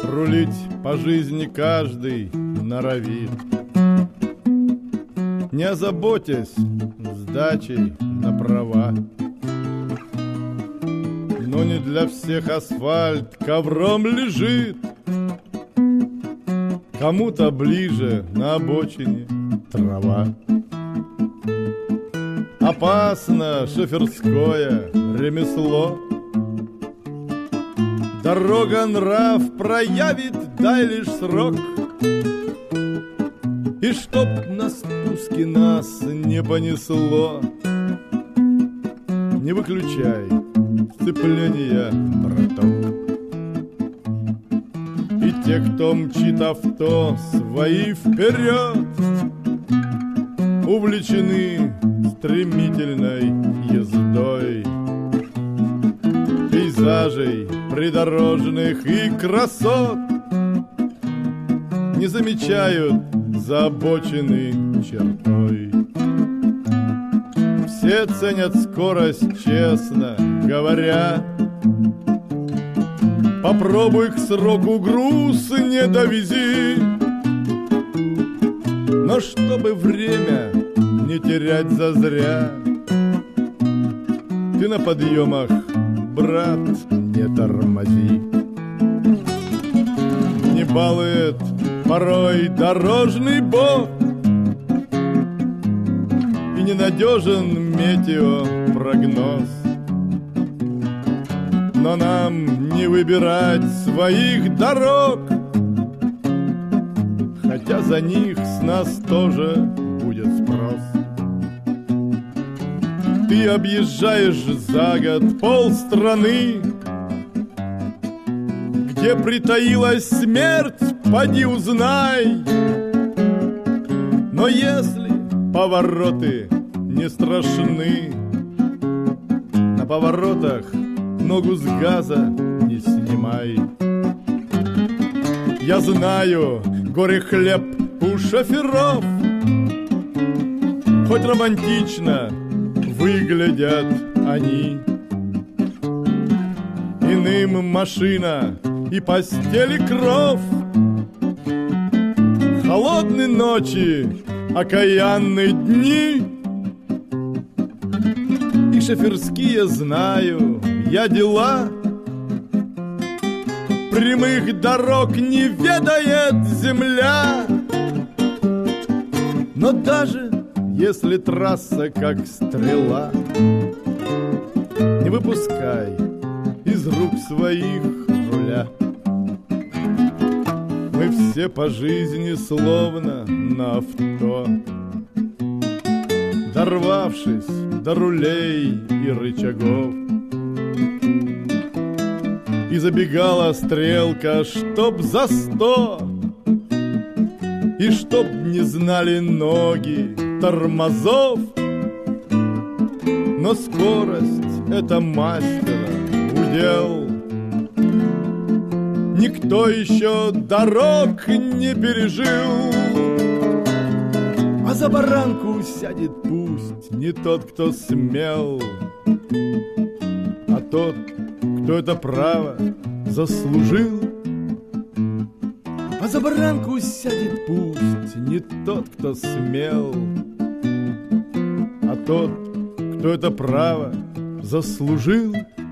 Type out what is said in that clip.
Рулить по жизни каждый норовит, не озаботясь сдачей на права. Но не для всех асфальт ковром лежит, кому-то ближе на обочине трава. Опасно шоферское ремесло, дорога нрав проявит, дай лишь срок. И чтоб на спуске нас не понесло, не выключай сцепления, браток. И те, кто мчит авто свои вперед, увлечены стремительной ездой, пейзажей придорожных и красот, не замечают за обочины чертой. Все ценят скорость, честно говоря. Попробуй к сроку груз не довези. Но чтобы время не терять зазря, ты на подъемах, брат, не тормози. Не балует порой дорожный бог, и ненадежен метеопрогноз. Но нам не выбирать своих дорог, хотя за них с нас тоже будет спрос. Ты объезжаешь за год полстраны, где притаилась смерть, поди узнай. Но если повороты не страшны, на поворотах ногу с газа не снимай. Я знаю, горе хлеб у шоферов, хоть романтично выглядят они. Иным машина и постели кров, холодные ночи, окаянные дни. И шоферские знаю я дела, прямых дорог не ведает земля. Но даже если трасса как стрела, не выпускай из рук своих руля. Мы все по жизни словно на авто, дорвавшись до рулей и рычагов. И забегала стрелка, чтоб за 100, и чтоб не знали ноги тормозов. Но скорость — это мастера удел, никто еще дорог не пережил. А за баранку сядет пусть не тот, кто смел, а тот, кто это право заслужил. А за баранку сядет пусть не тот, кто смел, а тот, кто это право заслужил.